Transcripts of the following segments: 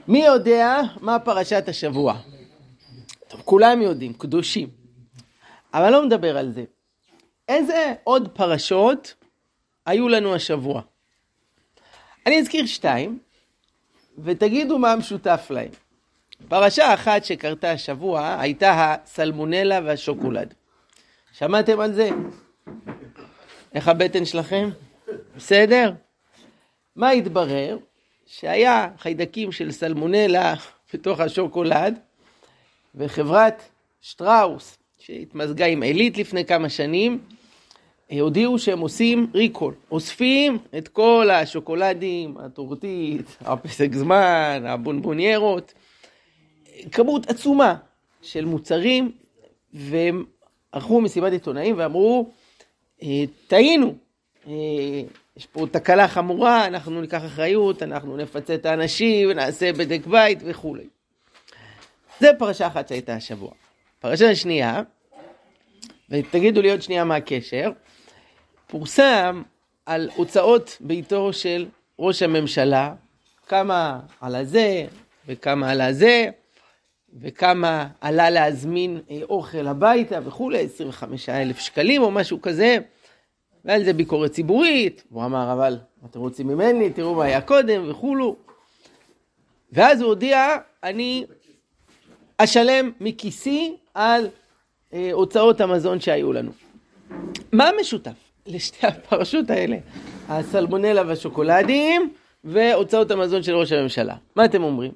מי יודע מה פרשת השבוע? טוב, כולם יודעים, קדושים. אבל לא מדבר על זה. איזה עוד פרשות היו לנו השבוע? אני אזכיר 2, ותגידו מה המשותף להם. פרשה אחת שקרתה השבוע הייתה הסלמונלה והשוקולד. שמעתם על זה? איך הבטן שלכם? בסדר? מה התברר? שהיה חיידקים של סלמונלה בתוך השוקולד, וחברת שטראוס, שהתמזגה עם עילית לפני כמה שנים, הודיעו שהם עושים ריקול. אוספים את כל השוקולדים, הטורטית, הפסק זמן, הבונבוניירות, כמות עצומה של מוצרים, והם ערכו מסיבת עיתונאים ואמרו, טעינו, יש פה תקלה חמורה, אנחנו ניקח אחריות, אנחנו נפצה את האנשים, נעשה בדק בית וכו'. זה פרשה אחת שהייתה השבוע. פרשה שנייה, ותגידו לי עוד שנייה מה הקשר, פורסם על הוצאות ביתו של ראש הממשלה, כמה על הזה וכמה על הזה, וכמה עלה להזמין אוכל הביתה וכו', 25,000 שקלים או משהו כזה, ועל זה ביקורת ציבורית, הוא אמר, אבל אתם רוצים ממני, תראו מה היה קודם וכו'. ואז הוא הודיע, אני אשלם מכיסי על הוצאות המזון שהיו לנו. מה משותף לשתי הפרשות האלה? הסלמונלה והשוקולדים והוצאות המזון של ראש הממשלה. מה אתם אומרים?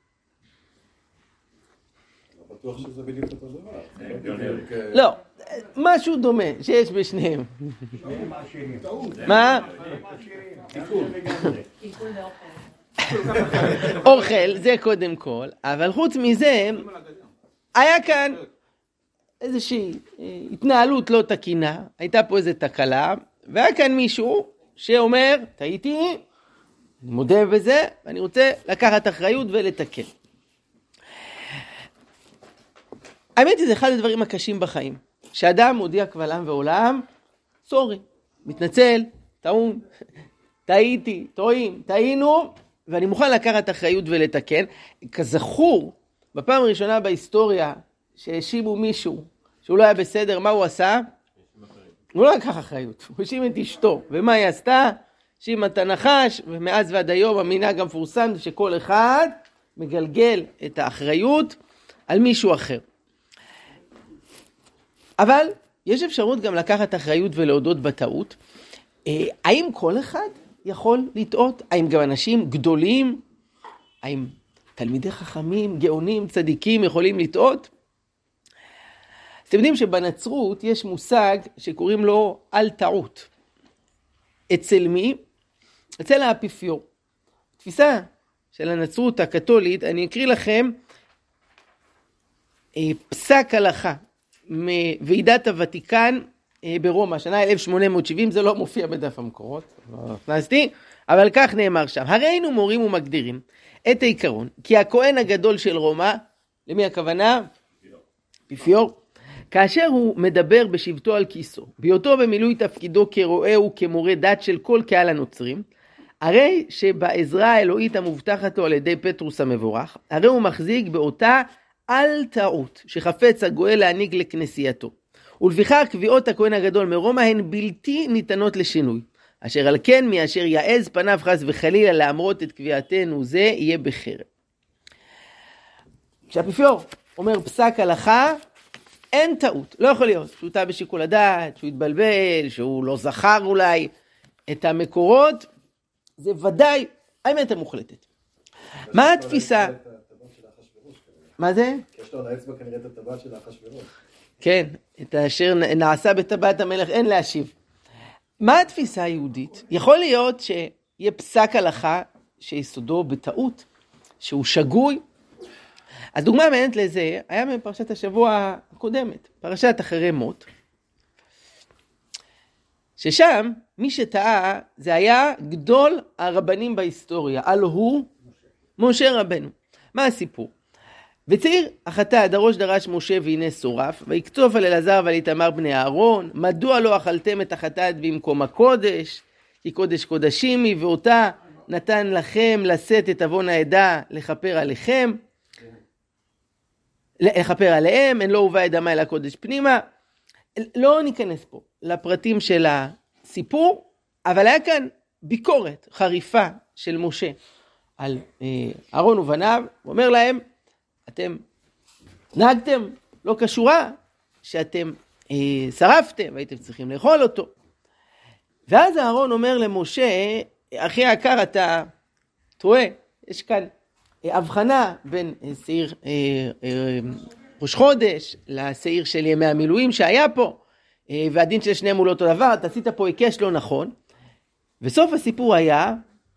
בטוח שזה בדיוק אותו דבר. לא, משהו דומה שיש בשניהם. מה? אוכל, זה קודם כל, אבל חוץ מזה, היה כאן איזושהי התנהלות לא תקינה, הייתה פה איזו תקלה, והיה כאן מישהו שאומר, טעיתי, אני מודה בזה, ואני רוצה לקחת אחריות ולתקן. האמת היא, זה אחד הדברים הקשים בחיים. שאדם מודיע קבל עם ועולם, סורי, מתנצל, טעון, טעיתי, טועים, טעינו, ואני מוכן לקחת אחריות ולתקן. כזכור, בפעם הראשונה בהיסטוריה שהאשימו מישהו שהוא לא היה בסדר, מה הוא עשה? הוא לא לקח אחריות, הוא האשים את אשתו. ומה היא עשתה? האשימה את הנחש, ומאז ועד היום המנהג המפורסם שכל אחד מגלגל את האחריות על מישהו אחר. אבל יש אפשרות גם לקחת אחריות ולהודות בטעות. האם כל אחד יכול לטעות? האם גם אנשים גדולים, האם תלמידי חכמים, גאונים, צדיקים יכולים לטעות? אתם יודעים שבנצרות יש מושג שקוראים לו אל טעות. אצל מי? אצל האפיפיור. תפיסה של הנצרות הקתולית, אני אקריא לכם פסק הלכה מוועידת הוותיקן ברומא, שנה 1870, זה לא מופיע בדף המקורות, לא הכנסתי, אבל כך נאמר שם, הרי היינו מורים ומגדירים את העיקרון, כי הכהן הגדול של רומא, למי הכוונה? אפיפיור. כאשר הוא מדבר בשבתו על כיסו, בהיותו במילוי תפקידו כרועה וכמורה דת של כל קהל הנוצרים, הרי שבעזרה האלוהית המובטחת לו על ידי פטרוס המבורך, הרי הוא מחזיק באותה אל טעות שחפץ הגואל להעניק לכנסייתו. ולפיכך קביעות הכהן הגדול מרומא הן בלתי ניתנות לשינוי. אשר על כן מי אשר יעז פניו חס וחלילה לאמרות את קביעתנו זה יהיה בחרב. כשהאפיפיור אומר פסק הלכה, אין טעות, לא יכול להיות. שהוא טעה בשיקול הדעת, שהוא התבלבל, שהוא לא זכר אולי את המקורות, זה ודאי האמת המוחלטת. מה התפיסה? מה זה? יש לו על האצבע כנראה את הטבעת של אחשוורוש. כן, את אשר נעשה בטבעת המלך אין להשיב. מה התפיסה היהודית? יכול להיות שיהיה פסק הלכה שיסודו בטעות, שהוא שגוי. אז דוגמה מעניינת לזה היה מפרשת השבוע הקודמת, פרשת אחרי מות, ששם מי שטעה זה היה גדול הרבנים בהיסטוריה, הלא הוא משה רבנו. מה הסיפור? וצעיר החטא דרוש דרש משה והנה שורף, ויקצוף על אלעזר ועל איתמר בני אהרון, מדוע לא אכלתם את החטאת במקום הקודש, כי קודש קודשים היא, ואותה נתן לכם לשאת את עוון העדה לכפר עליכם, לכפר עליהם, אין לא הובא את דמה אל הקודש פנימה. לא ניכנס פה לפרטים של הסיפור, אבל היה כאן ביקורת חריפה של משה על אהרון ובניו. הוא אומר להם, אתם נהגתם לא כשורה, שאתם שרפתם והייתם צריכים לאכול אותו. ואז אהרון אומר למשה, אחי היקר, אתה טועה, יש כאן הבחנה בין שעיר ראש חודש לשעיר של ימי המילואים שהיה פה, והדין של שניהם הוא לא אותו דבר, אתה עשית פה היקש לא נכון. וסוף הסיפור היה,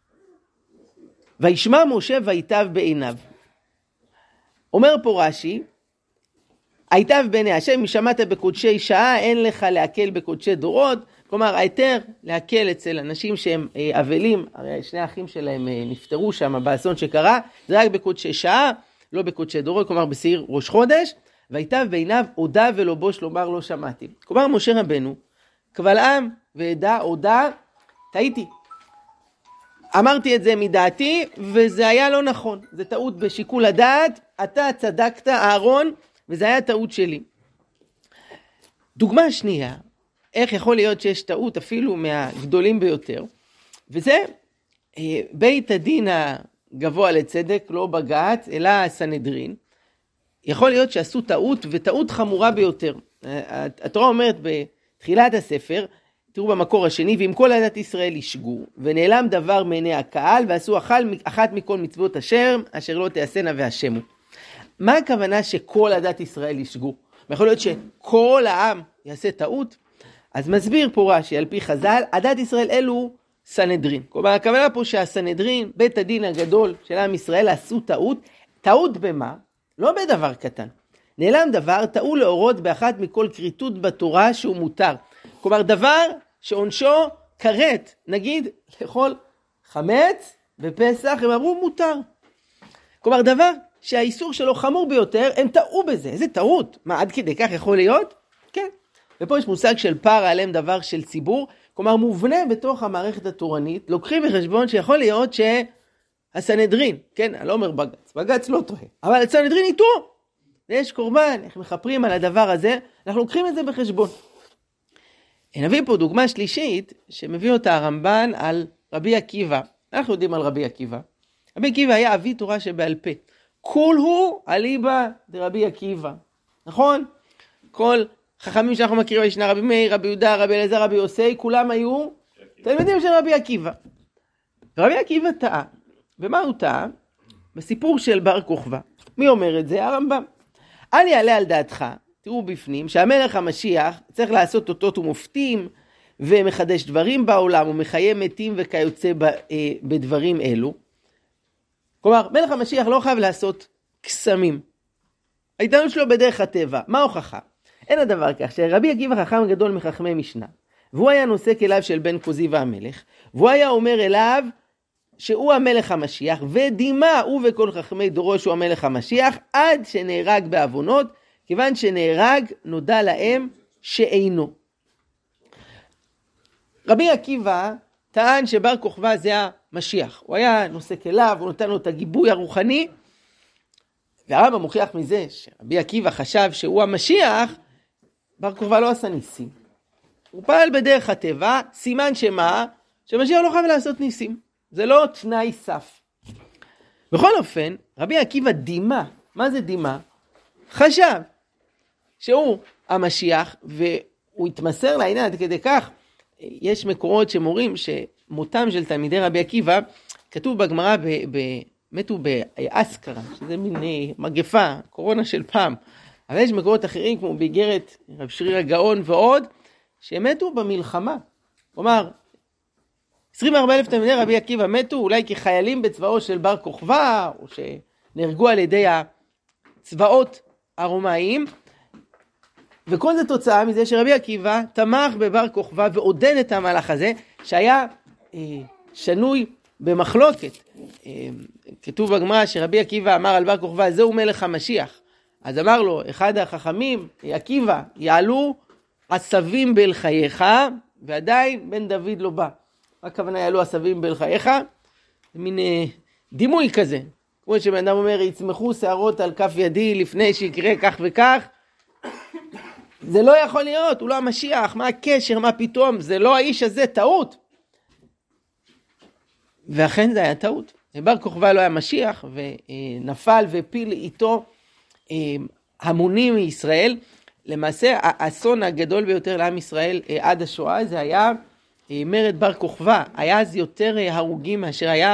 וישמע משה ויטב בעיניו. אומר פה רש"י, היטב בעיני השם, אם שמעת בקודשי שעה, אין לך להקל בקודשי דורות. כלומר, היתר להקל אצל אנשים שהם אבלים, הרי שני האחים שלהם נפטרו שם באסון שקרה, זה רק בקודשי שעה, לא בקודשי דורות, כלומר בשעיר ראש חודש. ויטב בעיניו, הודה ולא בוש לומר לא שמעתי. כלומר, משה רבנו, קבל עם ועדה, הודה, טעיתי. אמרתי את זה מדעתי, וזה היה לא נכון. זה טעות בשיקול הדעת, אתה צדקת, אהרון, וזה היה טעות שלי. דוגמה שנייה, איך יכול להיות שיש טעות אפילו מהגדולים ביותר, וזה בית הדין הגבוה לצדק, לא בג"ץ, אלא הסנהדרין. יכול להיות שעשו טעות, וטעות חמורה ביותר. התורה אומרת בתחילת הספר, תראו במקור השני, ואם כל עדת ישראל ישגו, ונעלם דבר מעיני הקהל, ועשו אחת מכל מצוות אשר לא תעשנה והשמו. מה הכוונה שכל עדת ישראל ישגו? יכול להיות שכל העם יעשה טעות? אז מסביר פה רש"י, על פי חז"ל, עדת ישראל אלו סנהדרין. כלומר, הכוונה פה שהסנהדרין, בית הדין הגדול של עם ישראל, עשו טעות. טעות במה? לא בדבר קטן. נעלם דבר, טעו להורות באחת מכל כריתות בתורה שהוא מותר. כלומר, דבר שעונשו כרת. נגיד, לאכול חמץ בפסח, הם אמרו מותר. כלומר, דבר שהאיסור שלו חמור ביותר, הם טעו בזה. איזה טעות? מה, עד כדי כך יכול להיות? כן. ופה יש מושג של פער עליהם דבר של ציבור, כלומר מובנה בתוך המערכת התורנית, לוקחים בחשבון שיכול להיות שהסנהדרין, כן, אני לא אומר בג"ץ, בג"ץ לא טועה, אבל הסנהדרין יטעו, ויש קורבן, איך מחפרים על הדבר הזה, אנחנו לוקחים את זה בחשבון. נביא פה דוגמה שלישית, שמביא אותה הרמב"ן על רבי עקיבא. אנחנו יודעים על רבי עקיבא. רבי עקיבא היה אבי תורה שבעל פה. כול הוא אליבא דרבי עקיבא. נכון? כל חכמים שאנחנו מכירים, ישנה רבי מאיר, רבי יהודה, רבי אלעזר, רבי יוסי, כולם היו תלמידים של רבי עקיבא. רבי עקיבא טעה. ומה הוא טעה? בסיפור של בר כוכבא. מי אומר את זה? הרמב"ם. אל יעלה על דעתך, תראו בפנים, שהמלך המשיח צריך לעשות אותות ומופתים, ומחדש דברים בעולם, ומחיה מתים וכיוצא בדברים אלו. כלומר, מלך המשיח לא חייב לעשות קסמים. ההתנהלות שלו בדרך הטבע. מה ההוכחה? אין הדבר כך, שרבי עקיבא חכם גדול מחכמי משנה, והוא היה נושא כליו של בן קוזי והמלך, והוא היה אומר אליו שהוא המלך המשיח, ודימה הוא וכל חכמי דורו שהוא המלך המשיח, עד שנהרג בעוונות, כיוון שנהרג נודע להם שאינו. רבי עקיבא טען שבר כוכבא זה המשיח, הוא היה נושא כליו, הוא נתן לו את הגיבוי הרוחני, והרמב"ם מוכיח מזה שרבי עקיבא חשב שהוא המשיח, בר כוכבא לא עשה ניסים. הוא פעל בדרך הטבע, סימן שמה? שמשיח לא חייב לעשות ניסים. זה לא תנאי סף. בכל אופן, רבי עקיבא דימה. מה זה דימה? חשב שהוא המשיח, והוא התמסר לעניין עד כדי כך. יש מקורות שמורים שמותם של תלמידי רבי עקיבא, כתוב בגמרא מתו באסקרה, שזה מין מגפה, קורונה של פעם. אבל יש מקורות אחרים, כמו באיגרת רב שריר הגאון ועוד, שמתו במלחמה. כלומר, 24,000 תלמידי רבי עקיבא מתו, אולי כחיילים בצבאו של בר כוכבא, או שנהרגו על ידי הצבאות הרומאיים. וכל זה תוצאה מזה שרבי עקיבא תמך בבר כוכבא ועודד את המהלך הזה, שהיה שנוי במחלוקת. כתוב בגמרא שרבי עקיבא אמר על בר כוכבא, זהו מלך המשיח. אז אמר לו אחד החכמים, עקיבא, יעלו עשבים בל חייך, ועדיין בן דוד לא בא. מה הכוונה יעלו עשבים בל חייך? מין דימוי כזה. כמו שבן אדם אומר, יצמחו שערות על כף ידי לפני שיקרה כך וכך. זה לא יכול להיות, הוא לא המשיח, מה הקשר, מה פתאום, זה לא האיש הזה, טעות. ואכן זה היה טעות. בר כוכבא לא היה משיח, ונפל ופיל איתו המונים מישראל. למעשה, האסון הגדול ביותר לעם ישראל עד השואה, זה היה מרד בר כוכבא. היה אז יותר הרוגים מאשר היה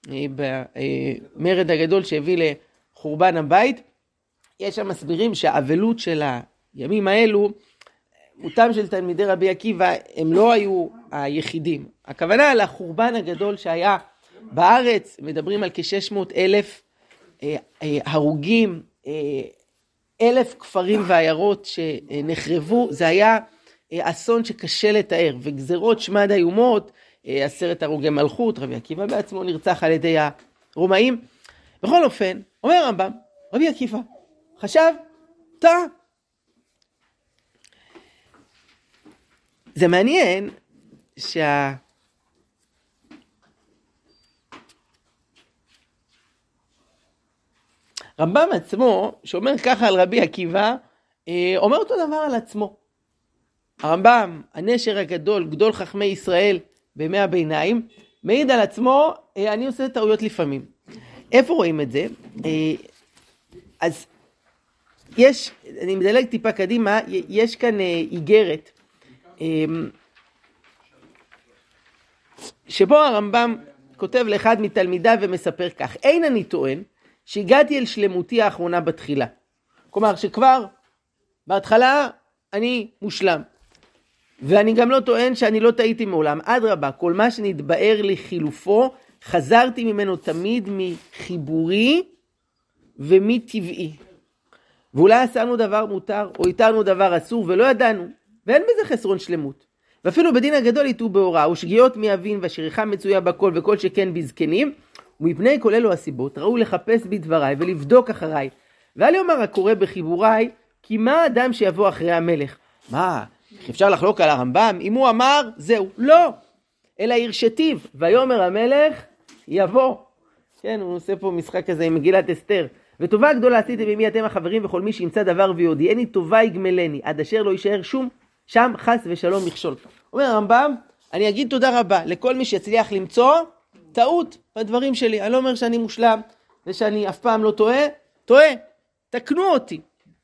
במרד הגדול שהביא לחורבן הבית. יש שם מסבירים שהאבלות של הימים האלו, מותם של תלמידי רבי עקיבא, הם לא היו היחידים. הכוונה לחורבן הגדול שהיה בארץ, מדברים על כ-600,000 הרוגים, 1,000 כפרים ועיירות שנחרבו. זה היה אסון שקשה לתאר, וגזרות שמד איומות, 10 הרוגי מלכות, רבי עקיבא בעצמו נרצח על ידי הרומאים. בכל אופן, אומר הרמב"ם, רבי עקיבא חשב, טעה. זה מעניין רמב"ם עצמו, שאומר ככה על רבי עקיבא, אומר אותו דבר על עצמו. הרמב"ם, הנשר הגדול, גדול חכמי ישראל בימי הביניים, מעיד על עצמו, אני עושה טעויות לפעמים. איפה רואים את זה? אז יש, אני מדלג טיפה קדימה, יש כאן איגרת, שבו הרמב"ם כותב לאחד מתלמידיו ומספר כך, אין אני טוען שהגעתי אל שלמותי האחרונה בתחילה. כלומר שכבר בהתחלה אני מושלם. ואני גם לא טוען שאני לא טעיתי מעולם. אדרבה, כל מה שנתבאר לי חילופו, חזרתי ממנו תמיד מחיבורי ומטבעי. ואולי עשינו דבר מותר או איתרנו דבר אסור ולא ידענו. ואין בזה חסרון שלמות. ואפילו בדין הגדול יטעו בהוראה, ושגיאות מי יבין והשריחה מצויה בכל וכל שכן בזקנים, ומפני כל אלו הסיבות ראוי לחפש בדבריי ולבדוק אחריי. ואל יאמר הקורא בחיבוריי, כי מה אדם שיבוא אחרי המלך? מה, אפשר לחלוק על הרמב"ם? אם הוא אמר, זהו. לא. אלא ירשתיו, ויאמר המלך, יבוא. כן, הוא עושה פה משחק כזה עם מגילת אסתר. וטובה גדולה עשיתם ממי אתם החברים וכל מי שימצא דבר ויודיעני טובה יגמלני, עד אשר לא יישאר שום שם חס ושלום מכשול. אומר הרמב"ם, אני אגיד תודה רבה לכל מי שיצליח למצוא טעות בדברים שלי. אני לא אומר שאני מושלם ושאני אף פעם לא טועה, תקנו אותי.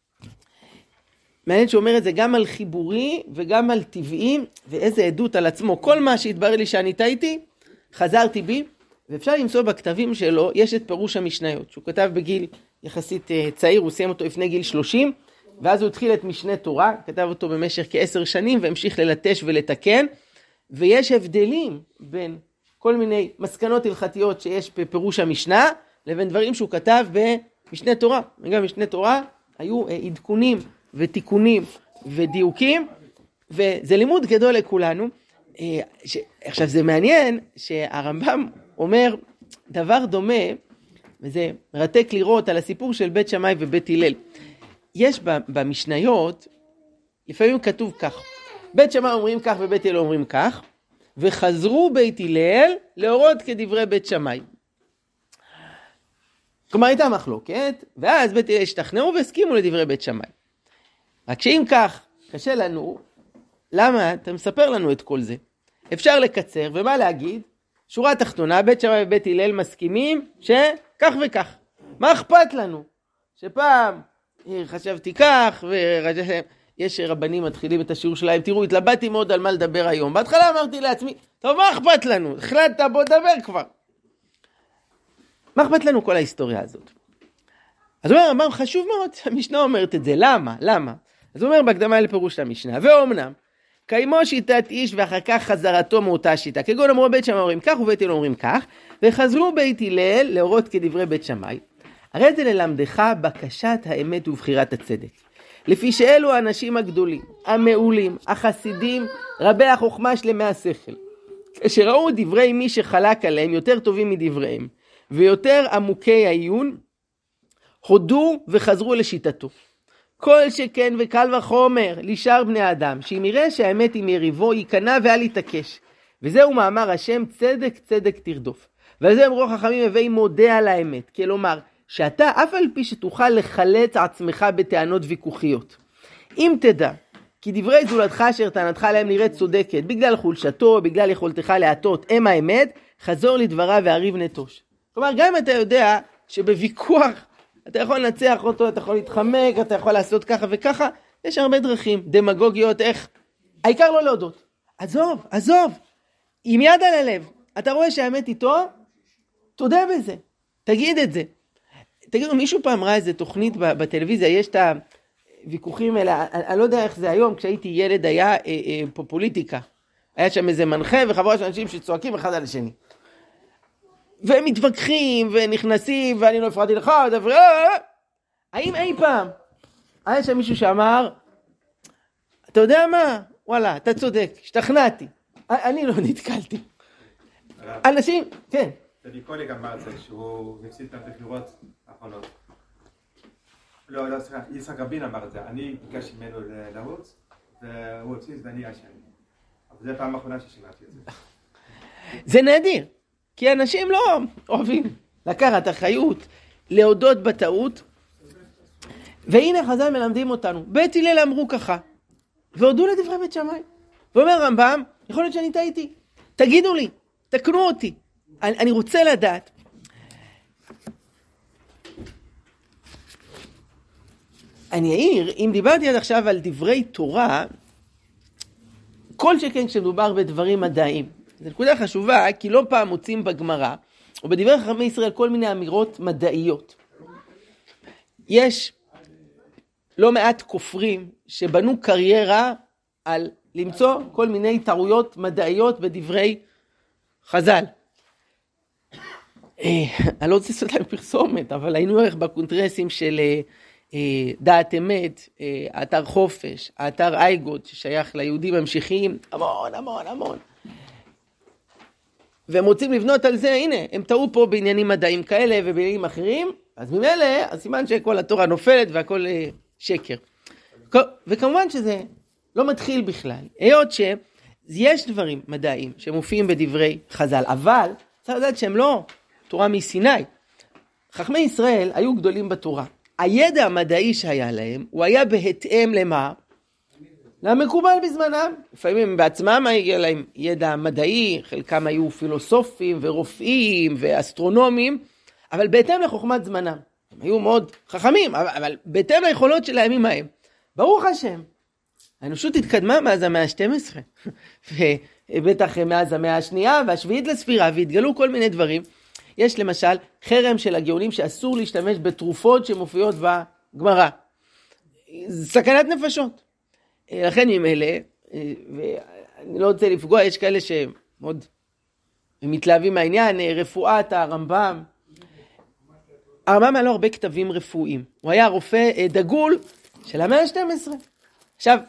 מעניין שאומר את זה גם על חיבורי וגם על טבעי, ואיזה עדות על עצמו. כל מה שהתברר לי שאני טעיתי, חזרתי בי, ואפשר למצוא בכתבים שלו, יש את פירוש המשניות, שהוא כתב בגיל יחסית צעיר, הוא סיים אותו לפני גיל 30, ואז הוא התחיל את משנה תורה, כתב אותו במשך כ10 שנים, והמשיך ללטש ולתקן, ויש הבדלים בין כל מיני מסקנות הלכתיות שיש בפירוש המשנה, לבין דברים שהוא כתב במשנה תורה. וגם משנה תורה היו עדכונים ותיקונים ודיוקים, וזה לימוד גדול לכולנו. עכשיו זה מעניין שהרמב"ם אומר דבר דומה, וזה מרתק לראות על הסיפור של בית שמאי ובית הלל. יש במשניות, לפעמים כתוב כך, בית שמאי אומרים כך ובית הלל אומרים כך, וחזרו בית הלל להורות כדברי בית שמאי. כלומר הייתה מחלוקת, ואז בית הלל השתכנעו והסכימו לדברי בית שמאי. רק שאם כך, קשה לנו, למה אתה מספר לנו את כל זה? אפשר לקצר, ומה להגיד? שורה תחתונה, בית שמאי ובית הלל מסכימים שכך וכך. מה אכפת לנו? שפעם חשבתי כך, יש רבנים מתחילים את השיעור שלהם, תראו, התלבטתי מאוד על מה לדבר היום. בהתחלה אמרתי לעצמי, טוב, מה אכפת לנו? החלטת, בוא דבר כבר. מה אכפת לנו כל ההיסטוריה הזאת? אז הוא אומר, חשוב מאוד, המשנה אומרת את זה, למה? אז הוא אומר בהקדמה לפירוש המשנה, ואומנם, קיימו שיטת איש ואחר כך חזרתו מאותה שיטה, כגון אמרו בית שמאי אומרים כך ובית הלל אומרים כך, וחזרו בית הלל להורות כדברי בית שמאי. הרי זה ללמדך בקשת האמת ובחירת הצדק. לפי שאלו האנשים הגדולים, המעולים, החסידים, רבי החוכמה שלמי השכל. כשראו דברי מי שחלק עליהם יותר טובים מדבריהם, ויותר עמוקי העיון, הודו וחזרו לשיטתו. כל שכן וקל וחומר לשאר בני אדם, שאם יראה שהאמת עם יריבו ייכנע ואל יתעקש. וזהו מאמר השם, צדק צדק תרדוף. ועל זה אמרו חכמים הווי מודה על האמת, כלומר, שאתה אף על פי שתוכל לחלץ עצמך בטענות ויכוחיות. אם תדע, כי דברי זולתך אשר טענתך להם נראית צודקת, בגלל חולשתו, בגלל יכולתך להטות, הם האמת, חזור לדבריו והריב נטוש. כלומר, גם אם אתה יודע שבוויכוח אתה יכול לנצח אותו, אתה יכול להתחמק, אתה יכול לעשות ככה וככה, יש הרבה דרכים דמגוגיות, איך? העיקר לא להודות. עזוב, עם יד על הלב. אתה רואה שהאמת איתו, תודה בזה, תגיד את זה. תגידו, מישהו פעם ראה איזה תוכנית בטלוויזיה, יש את הוויכוחים האלה, אני לא יודע איך זה היום, כשהייתי ילד היה פופוליטיקה. היה שם איזה מנחה וחבורה של אנשים שצועקים אחד על השני. והם מתווכחים ונכנסים, ואני לא הפרעתי לך, האם אי פעם היה שם מישהו שאמר, אתה יודע מה? וואלה, אתה צודק, השתכנעתי. אני לא נתקלתי. אנשים, כן. טדי קולק אמר את זה, שהוא הפסיד את הבחירות האחרונות. לא, סליחה, יצחק רבין אמר את זה. אני ביקשתי ממנו לרוץ, והוא הפסיד ואני אשם. אבל זו הפעם האחרונה ששמעתי את זה. זה נדיר, כי אנשים לא אוהבים לקחת אחריות, להודות בטעות. והנה חז"ל מלמדים אותנו, בית הלל אמרו ככה, והודו לדברי בית שמאי. ואומר רמב"ם, יכול להיות שאני טעיתי, תגידו לי, תקנו אותי, אני רוצה לדעת. אני אעיר, אם דיברתי עד עכשיו על דברי תורה, כל שכן כשמדובר בדברים מדעיים. זו נקודה חשובה, כי לא פעם מוצאים בגמרא, או בדברי חכמי ישראל כל מיני אמירות מדעיות. יש לא מעט כופרים שבנו קריירה על למצוא כל מיני טעויות מדעיות בדברי חז"ל. אני לא רוצה לעשות להם פרסומת, אבל היינו ערך בקונטרסים של דעת אמת, האתר חופש, האתר אייגוד ששייך ליהודים המשיחיים, המון. והם רוצים לבנות על זה, הנה, הם טעו פה בעניינים מדעיים כאלה ובעניינים אחרים, אז ממילא הסימן שכל התורה נופלת והכל שקר. וכמובן שזה לא מתחיל בכלל, היות שיש דברים מדעיים שמופיעים בדברי חז"ל, אבל צריך לדעת שהם לא תורה מסיני. חכמי ישראל היו גדולים בתורה. הידע המדעי שהיה להם, הוא היה בהתאם למה? למקובל בזמנם. לפעמים בעצמם היה להם ידע מדעי, חלקם היו פילוסופים ורופאים ואסטרונומים, אבל בהתאם לחוכמת זמנם. הם היו מאוד חכמים, אבל בהתאם ליכולות של הימים ההם. ברוך השם, האנושות התקדמה מאז המאה ה-12, ובטח מאז המאה השנייה והשביעית לספירה, והתגלו כל מיני דברים. יש למשל חרם של הגאונים שאסור להשתמש בתרופות שמופיעות בגמרא. סכנת נפשות. לכן עם אלה, ואני לא רוצה לפגוע, יש כאלה שמאוד מתלהבים מהעניין, רפואת הרמב"ם. הרמב"ם היה לו הרבה כתבים רפואיים. הוא היה רופא דגול של המאה ה-12. עכשיו,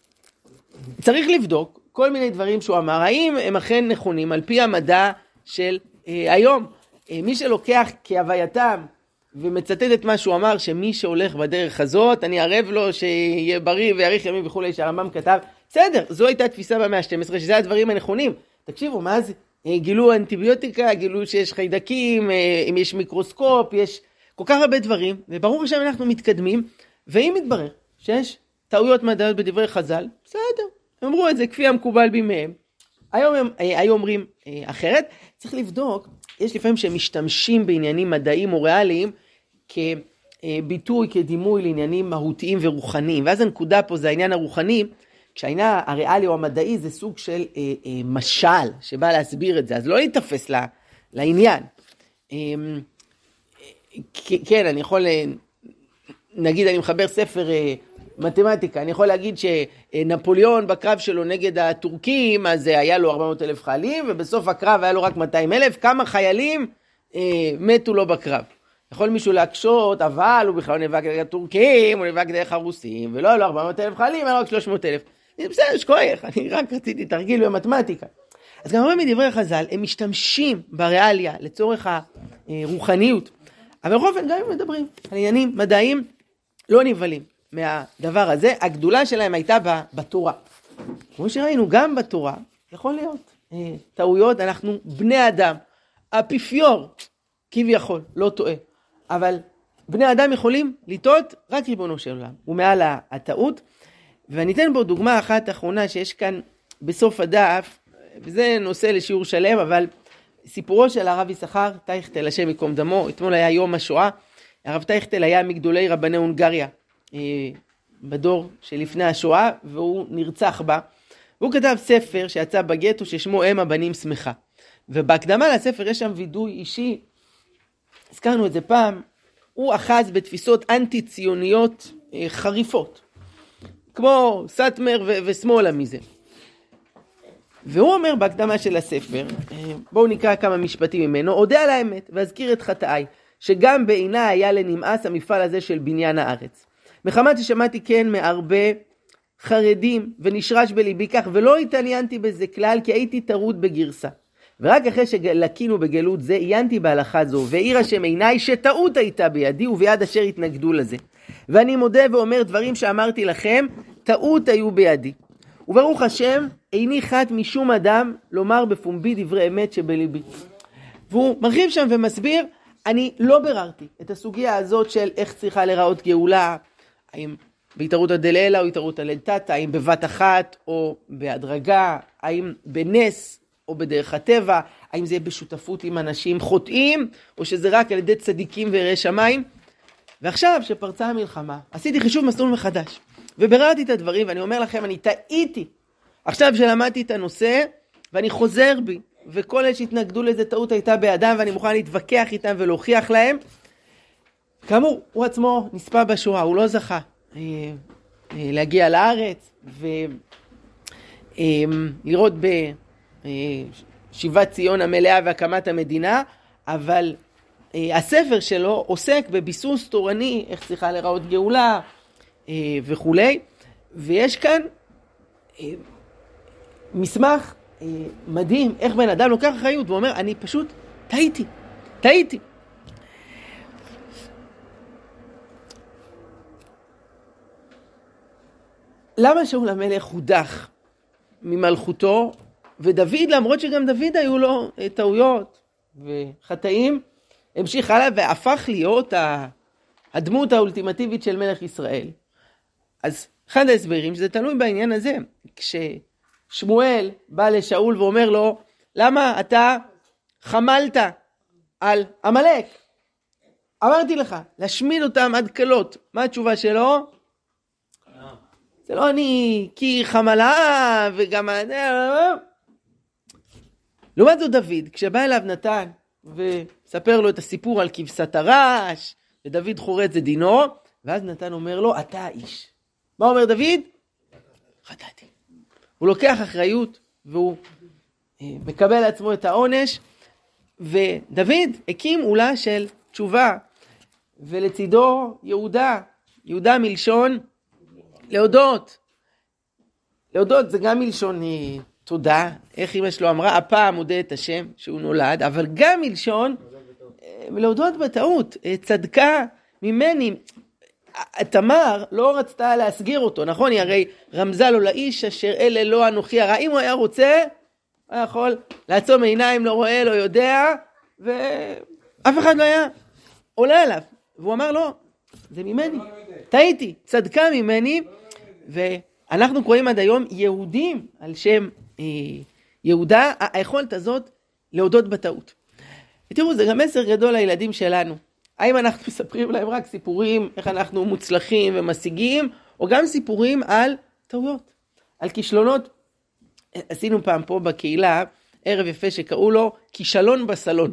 צריך לבדוק כל מיני דברים שהוא אמר, האם הם אכן נכונים על פי המדע של היום. מי שלוקח כהווייתם ומצטט את מה שהוא אמר, שמי שהולך בדרך הזאת, אני ערב לו שיהיה בריא ויאריך ימים וכולי, שהרמב"ם כתב, בסדר, זו הייתה תפיסה במאה ה-12, שזה הדברים הנכונים. תקשיבו, מה זה? גילו אנטיביוטיקה, גילו שיש חיידקים, אם יש מיקרוסקופ, יש כל כך הרבה דברים, וברור השם אנחנו מתקדמים, ואם מתברר שיש טעויות מדעיות בדברי חז"ל, בסדר, הם אמרו את זה כפי המקובל בימיהם. היום הם היו אומרים אחרת, צריך לבדוק, יש לפעמים שהם משתמשים בעניינים מדעיים או ריאליים כביטוי, כדימוי לעניינים מהותיים ורוחניים, ואז הנקודה פה זה העניין הרוחני, כשהעניין הריאלי או המדעי זה סוג של משל שבא להסביר את זה, אז לא להתאפס לעניין. כן, אני יכול, נגיד אני מחבר ספר מתמטיקה, אני יכול להגיד שנפוליאון בקרב שלו נגד הטורקים, אז היה לו 400,000 חיילים, ובסוף הקרב היה לו רק 200,000, כמה חיילים מתו לו בקרב. יכול מישהו להקשות, אבל הוא בכלל נאבק דרך הטורקים, הוא נאבק דרך הרוסים, ולא היה לו 400,000 חיילים, היה לו רק 300,000. בסדר, שכוח, אני רק רציתי תרגיל במתמטיקה. אז גם הרבה מדברי חז"ל, הם משתמשים בריאליה לצורך הרוחניות, אבל בכל אופן גם הם מדברים על עניינים מדעיים לא נבלים מהדבר הזה. הגדולה שלהם הייתה בתורה. כמו שראינו, גם בתורה יכול להיות טעויות, אנחנו בני אדם. האפיפיור, כביכול, לא טועה. אבל בני אדם יכולים לטעות, רק ריבונו של עולם. הוא מעל הטעות. ואני אתן בו דוגמה אחת אחרונה שיש כאן בסוף הדף, וזה נושא לשיעור שלם, אבל סיפורו של הרב יששכר טייכטל, השם יקום דמו, אתמול היה יום השואה, הרב טייכטל היה מגדולי רבני הונגריה, בדור שלפני השואה, והוא נרצח בה, והוא כתב ספר שיצא בגטו ששמו אם הבנים שמחה, ובהקדמה לספר יש שם וידוי אישי, הזכרנו את זה פעם, הוא אחז בתפיסות אנטי ציוניות חריפות, כמו סטמר ושמאלה מזה. והוא אומר בהקדמה של הספר, בואו נקרא כמה משפטים ממנו, אודה על האמת ואזכיר את חטאי, שגם בעיניי היה לנמאס המפעל הזה של בניין הארץ. מחמת ששמעתי כן מהרבה חרדים ונשרש בליבי כך, ולא התעניינתי בזה כלל כי הייתי טרוד בגרסה. ורק אחרי שלקינו בגלות זה, עיינתי בהלכה זו, והאיר השם עיניי שטעות הייתה בידי וביד אשר התנגדו לזה. ואני מודה ואומר דברים שאמרתי לכם, טעות היו בידי. וברוך השם, איני חת משום אדם לומר בפומבי דברי אמת שבליבי. והוא מרחיב שם ומסביר, אני לא בררתי את הסוגיה הזאת של איך צריכה לראות גאולה, האם בהתערותא דלעילא או התערותא דלתתא, האם בבת אחת או בהדרגה, האם בנס או בדרך הטבע, האם זה בשותפות עם אנשים חוטאים, או שזה רק על ידי צדיקים ויראי שמיים. ועכשיו שפרצה המלחמה, עשיתי חישוב מסלול מחדש, ובררתי את הדברים, ואני אומר לכם, אני טעיתי. עכשיו שלמדתי את הנושא, ואני חוזר בי, וכל אלה שהתנגדו לזה טעות הייתה בידם, ואני מוכן להתווכח איתם ולהוכיח להם. כאמור, הוא עצמו נספה בשואה, הוא לא זכה להגיע לארץ, ולראות בשיבת ציון המלאה והקמת המדינה, אבל הספר שלו עוסק בביסוס תורני, איך צריכה לראות גאולה וכולי, ויש כאן מסמך מדהים, איך בן אדם לוקח אחריות, ואומר, אני פשוט טעיתי. למה שאול המלך הודח ממלכותו, ודוד, למרות שגם דוד היו לו טעויות וחטאים, המשיך הלאה והפך להיות הדמות האולטימטיבית של מלך ישראל. אז אחד ההסברים שזה תלוי בעניין הזה, כששמואל בא לשאול ואומר לו, למה אתה חמלת על עמלק? אמרתי לך, להשמיד אותם עד קלות. מה התשובה שלו? זה לא אני, כי חמלה וגם... לעומת זאת דוד, כשבא אליו נתן וספר לו את הסיפור על כבשת הרש, ודוד חורץ את דינו, ואז נתן אומר לו, אתה האיש. מה אומר דוד? חטאתי. הוא לוקח אחריות, והוא מקבל לעצמו את העונש, ודוד הקים עולה של תשובה, ולצידו יהודה מלשון להודות. להודות זה גם מלשון תודה, איך אמא שלו אמרה, הפעם מודה את השם שהוא נולד, אבל גם מלשון להודות בטעות, צדקה ממני. תמר לא רצתה להסגיר אותו, נכון? היא הרי רמזה לו לאיש אשר אלה לא אנוכי הרע. אם הוא היה רוצה, הוא היה יכול לעצום עיניים, לא רואה, לא יודע, ואף אחד לא היה עולה עליו. והוא אמר לו, זה ממני, טעיתי, צדקה ממני, ואנחנו קוראים עד היום יהודים על שם יהודה, היכולת הזאת להודות בטעות. ותראו, זה גם מסר גדול לילדים שלנו. האם אנחנו מספרים להם רק סיפורים, איך אנחנו מוצלחים ומשיגים, או גם סיפורים על טעויות, על כישלונות. עשינו פעם פה בקהילה, ערב יפה שקראו לו, כישלון בסלון.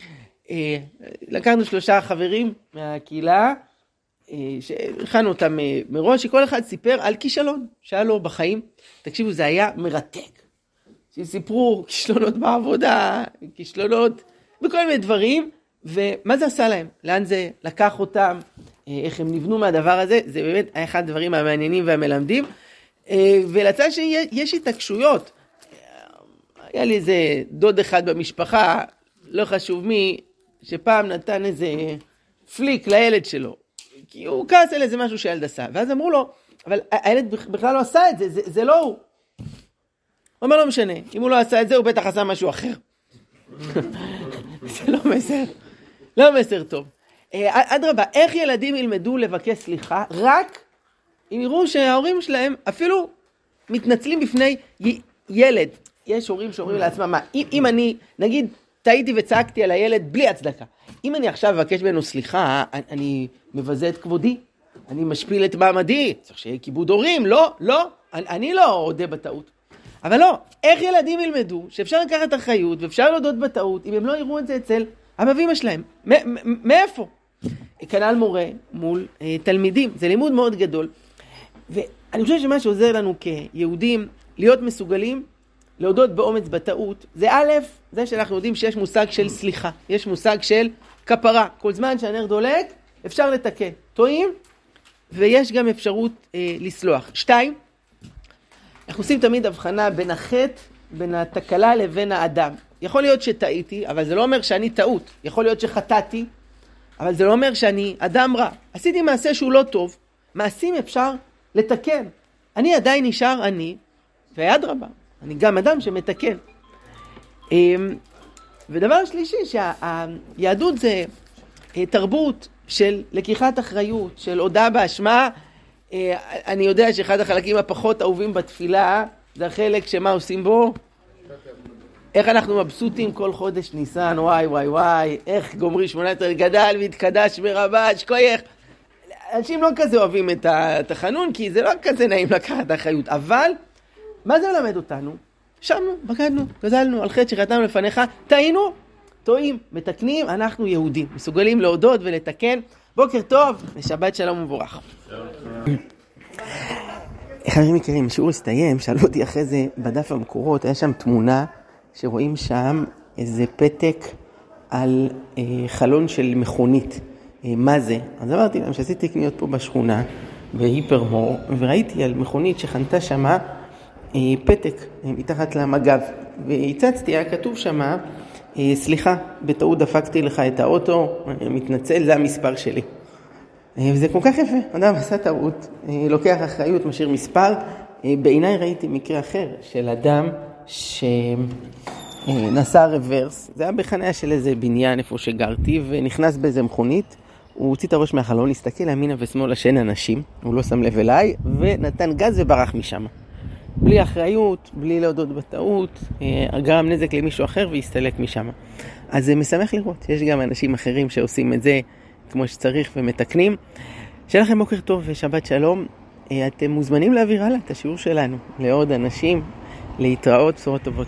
לקחנו 3 חברים מהקהילה, שהכנו אותם מראש, שכל אחד סיפר על כישלון שהיה לו בחיים. תקשיבו, זה היה מרתק. שסיפרו כישלונות בעבודה, כישלונות בכל מיני דברים, ומה זה עשה להם? לאן זה לקח אותם? איך הם נבנו מהדבר הזה? זה באמת היה אחד הדברים המעניינים והמלמדים. ולצד שיש התעקשויות. היה לי איזה דוד אחד במשפחה, לא חשוב מי, שפעם נתן איזה פליק לילד שלו. כי הוא כעס על איזה משהו שהילד עשה. ואז אמרו לו, אבל הילד בכלל לא עשה את זה, זה לא הוא. הוא אומר, לא משנה, אם הוא לא עשה את זה, הוא בטח עשה משהו אחר. זה לא מסר טוב. אדרבה, איך ילדים ילמדו לבקש סליחה? רק אם יראו שההורים שלהם אפילו מתנצלים בפני ילד. יש הורים שאומרים לעצמם, אם אני, נגיד, טעיתי וצעקתי על הילד בלי הצדקה. אם אני עכשיו אבקש ממנו סליחה, אני מבזה את כבודי, אני משפיל את מעמדי, צריך שיהיה כיבוד הורים, לא, אני לא עודה בטעות. אבל לא, איך ילדים ילמדו שאפשר לקחת אחריות ואפשר להודות בטעות, אם הם לא יראו את זה אצל אבא ואמא שלהם? מאיפה? כנ"ל מורה מול תלמידים, זה לימוד מאוד גדול. ואני חושב שמה שעוזר לנו כיהודים להיות מסוגלים להודות באומץ בטעות, זה א', זה שאנחנו יודעים שיש מושג של סליחה, יש מושג של כפרה. כל זמן שהנר דולק, אפשר לתקן. טועים, ויש גם אפשרות לסלוח. 2, אנחנו עושים תמיד הבחנה בין החטא, בין התקלה לבין האדם. יכול להיות שטעיתי, אבל זה לא אומר שאני טעות. יכול להיות שחטאתי, אבל זה לא אומר שאני אדם רע. עשיתי מעשה שהוא לא טוב, מעשים אפשר לתקן. אני עדיין נשאר אני, ויד רבה. אני גם אדם שמתקן. ודבר שלישי, שהיהדות זה תרבות של לקיחת אחריות, של הודעה באשמה. אני יודע שאחד החלקים הפחות אהובים בתפילה, זה החלק שמה עושים בו? איך אנחנו מבסוטים כל חודש ניסן, וואי, איך גומרי 18 גדל והתקדש ברבש, כוייך. אנשים לא כזה אוהבים את התחנון, כי זה לא כזה נעים לקחת אחריות, אבל מה זה מלמד אותנו? שמנו, בגדנו, גזלנו, על חטא שחטאנו לפניך, טעינו, טועים, מתקנים, אנחנו יהודים, מסוגלים להודות ולתקן. בוקר טוב, ושבת שלום ומבורך. חברים יקרים, שיעור הסתיים, שאלו אותי אחרי זה בדף המקורות, היה שם תמונה שרואים שם איזה פתק על חלון של מכונית. מה זה? אז אמרתי להם שעשיתי קניות פה בשכונה, בהיפרמור, וראיתי על מכונית שחנתה שמה פתק מתחת למגב, והצצתי, היה כתוב שמה, סליחה, בטעות דפקתי לך את האוטו, מתנצל, זה המספר שלי. וזה כל כך יפה, אדם עשה טעות, לוקח אחריות, משאיר מספר. בעיניי ראיתי מקרה אחר של אדם שנסע רוורס, זה היה בחניה של איזה בניין איפה שגרתי, ונכנס באיזה מכונית, הוא הוציא את הראש מהחלון, הסתכל ימינה ושמאלה שאין אנשים, הוא לא שם לב אליי, ונתן גז וברח משם. בלי אחריות, בלי להודות בטעות, גרם נזק למישהו אחר והסתלק משם. אז זה משמח לראות, יש גם אנשים אחרים שעושים את זה כמו שצריך ומתקנים. שיהיה לכם בוקר טוב ושבת שלום. אתם מוזמנים להעביר הלאה את השיעור שלנו לעוד אנשים, להתראות, בשורות טובות.